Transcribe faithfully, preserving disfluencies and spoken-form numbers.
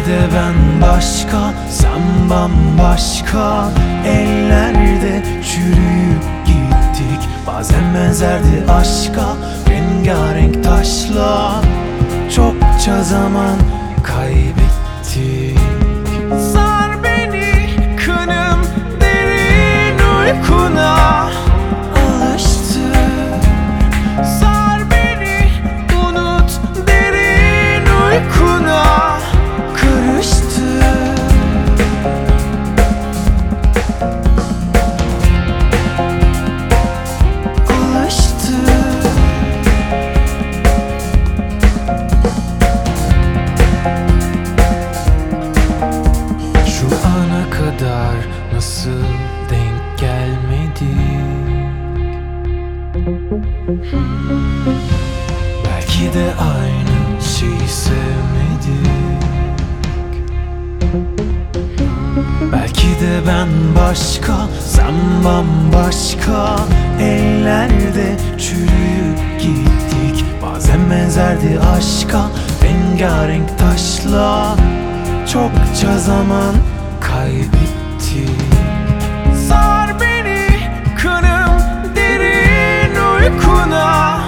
de ben başka, sen bambaşka. Ellerde çürüyüp gittik. Bazen benzerdi aşka, rengarenk taşla. Çokça zaman kaybettik. Sar beni kanım derin uykuna, alıştı. Sar beni unut derin uykuna, karıştı. Alıştı. Şu ana kadar nasıl denk gelmedik? Hmm. Belki de aynı şeyi sevmedik. Hmm. Belki de ben başka, sen bambaşka. Ellerde çürüyüp gittik. Bazen benzerdi aşka, rengarenk taşla. Çokça zaman kaybettik. Sar beni kanım derin uykuna,